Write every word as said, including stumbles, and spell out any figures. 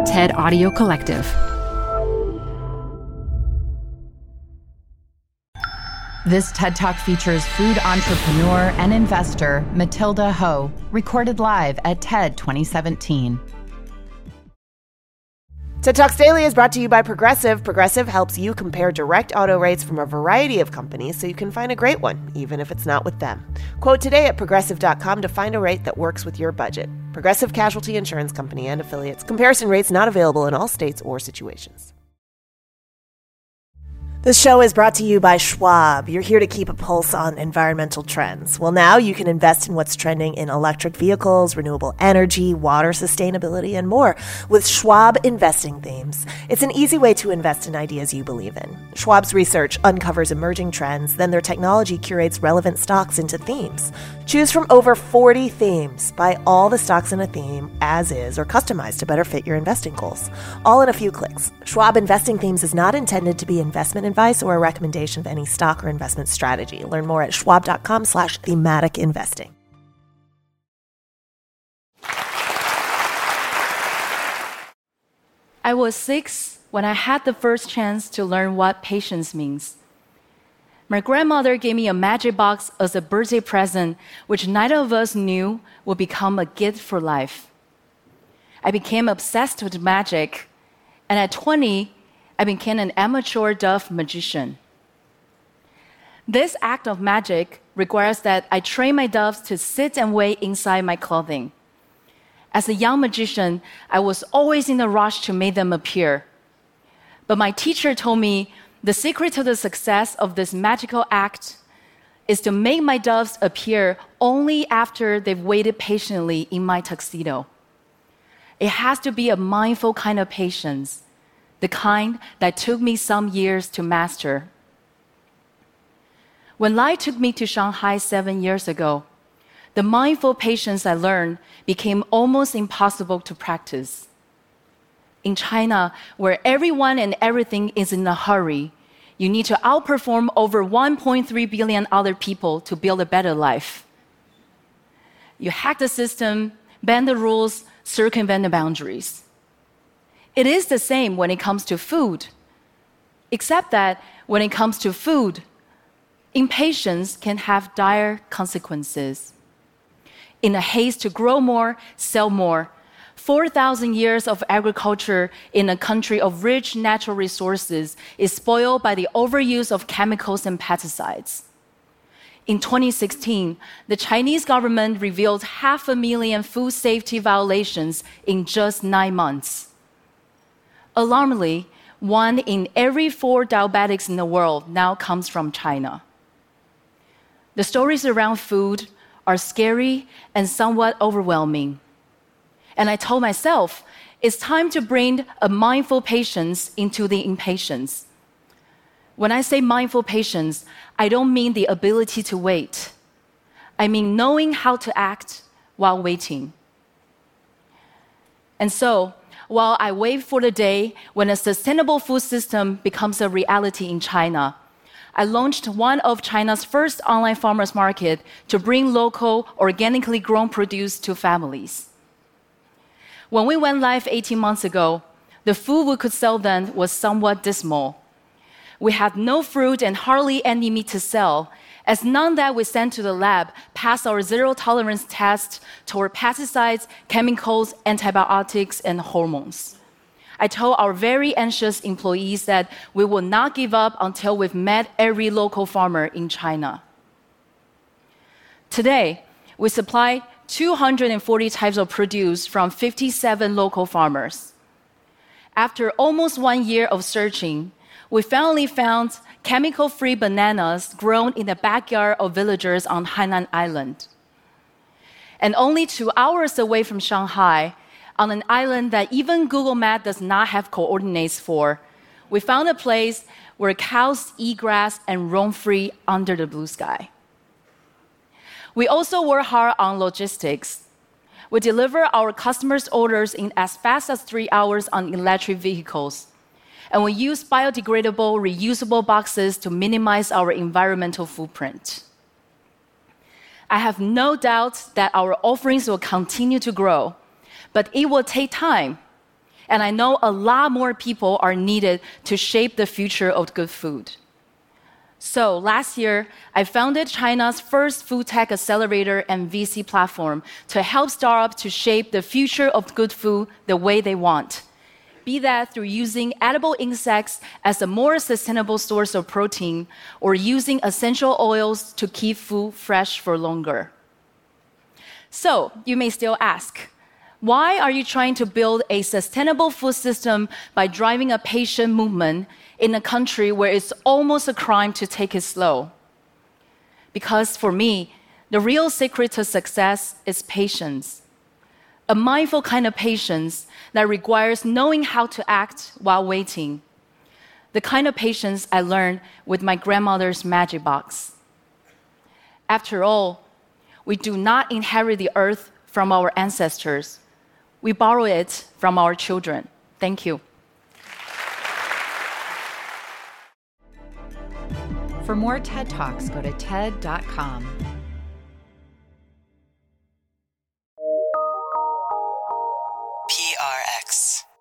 TED Audio Collective. This TED Talk features food entrepreneur and investor Matilda Ho, recorded live at TED twenty seventeen. TED Talks Daily is brought to you by Progressive. Progressive helps you compare direct auto rates from a variety of companies so you can find a great one, even if it's not with them. Quote today at progressive dot com to find a rate that works with your budget. Progressive Casualty Insurance Company and Affiliates. Comparison rates not available in all states or situations. This show is brought to you by Schwab. You're here to keep a pulse on environmental trends. Well, now you can invest in what's trending in electric vehicles, renewable energy, water sustainability, and more with Schwab Investing Themes. It's an easy way to invest in ideas you believe in. Schwab's research uncovers emerging trends, then their technology curates relevant stocks into themes. Choose from over forty themes. Buy all the stocks in a theme as is or customized to better fit your investing goals. All in a few clicks. Schwab Investing Themes is not intended to be investment advice or a recommendation of any stock or investment strategy. Learn more at schwab dot com slash thematic investing. I was six when I had the first chance to learn what patience means. My grandmother gave me a magic box as a birthday present, which neither of us knew would become a gift for life. I became obsessed with magic, and at twenty, I became an amateur dove magician. This act of magic requires that I train my doves to sit and wait inside my clothing. As a young magician, I was always in a rush to make them appear. But my teacher told me the secret to the success of this magical act is to make my doves appear only after they've waited patiently in my tuxedo. It has to be a mindful kind of patience, the kind that took me some years to master. When Lai took me to Shanghai seven years ago, the mindful patience I learned became almost impossible to practice. In China, where everyone and everything is in a hurry, you need to outperform over one point three billion other people to build a better life. You hack the system, bend the rules, circumvent the boundaries. It is the same when it comes to food, except that when it comes to food, impatience can have dire consequences. In a haste to grow more, sell more, four thousand years of agriculture in a country of rich natural resources is spoiled by the overuse of chemicals and pesticides. In twenty sixteen, the Chinese government revealed half a million food safety violations in just nine months. Alarmingly, one in every four diabetics in the world now comes from China. The stories around food are scary and somewhat overwhelming. And I told myself, it's time to bring a mindful patience into the impatience. When I say mindful patience, I don't mean the ability to wait. I mean knowing how to act while waiting. And so, while I wait for the day when a sustainable food system becomes a reality in China, I launched one of China's first online farmers market to bring local, organically grown produce to families. When we went live eighteen months ago, the food we could sell then was somewhat dismal. We had no fruit and hardly any meat to sell, as none that we sent to the lab passed our zero-tolerance test toward pesticides, chemicals, antibiotics, and hormones. I told our very anxious employees that we will not give up until we've met every local farmer in China. Today, we supply two hundred forty types of produce from fifty-seven local farmers. After almost one year of searching, we finally found chemical-free bananas grown in the backyard of villagers on Hainan Island. And only two hours away from Shanghai, on an island that even Google Maps does not have coordinates for, we found a place where cows eat grass and roam free under the blue sky. We also work hard on logistics. We deliver our customers' orders in as fast as three hours on electric vehicles. And we use biodegradable, reusable boxes to minimize our environmental footprint. I have no doubt that our offerings will continue to grow, but it will take time. And I know a lot more people are needed to shape the future of good food. So last year, I founded China's first food tech accelerator and V C platform to help startups to shape the future of good food the way they want. Be that through using edible insects as a more sustainable source of protein or using essential oils to keep food fresh for longer. So you may still ask, why are you trying to build a sustainable food system by driving a patient movement in a country where it's almost a crime to take it slow? Because for me, the real secret to success is patience. A mindful kind of patience that requires knowing how to act while waiting. The kind of patience I learned with my grandmother's magic box. After all, we do not inherit the earth from our ancestors. We borrow it from our children. Thank you. For more TED Talks, go to ted dot com. P R X.